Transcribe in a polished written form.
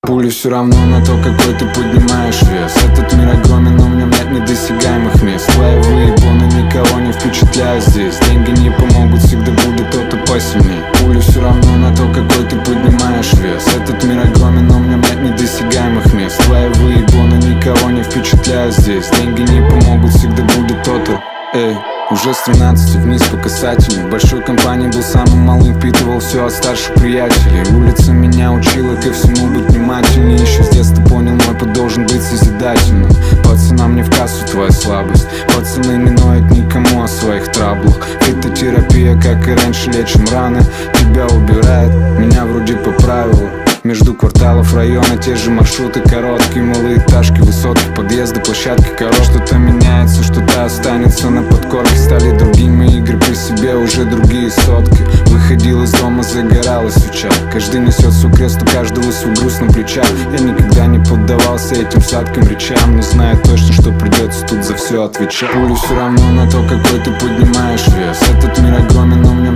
Пули все равно на то, какой ты поднимаешь вес. Этот мир огромен, но в нем нет недосягаемых мест. Твои выебоны никого не впечатляют здесь. Деньги не помогут, всегда будет кто-то посильней. Пули все равно на то, какой ты поднимаешь вес. Этот мир огромен, но в нем нет недосягаемых мест. Твои выебоны никого не впечатляют здесь. Деньги не помогут, всегда будет кто-то. Эй, уже с 13 вниз по касательной. В большой компании был самым малым, впитывал все от старших приятелей. Улица меня учила ко всему быть внимательней. Еще с детства понял, мой путь должен быть созидательным. Пацанам не в кассу твоя слабость. Пацаны не ноют никому о своих траблах. Фитотерапия, как и раньше, лечим раны. Тебя убирает, меня вроде поправило. Между кварталов района те же маршруты короткие, малоэтажки, высотки, подъезды, площадки, что-то меняется, что-то останется на подкорке. Стали другими игры при себе, уже другие сотки. Выходил из дома, загоралась свеча. Каждый несет свой крест, у каждого свой груз на плечах. Я никогда не поддавался этим сладким речам, но знаю точно, что придется тут за все отвечать. Пули все равно на то, какой ты поднимаешь вес. Этот мир огромен, но в нем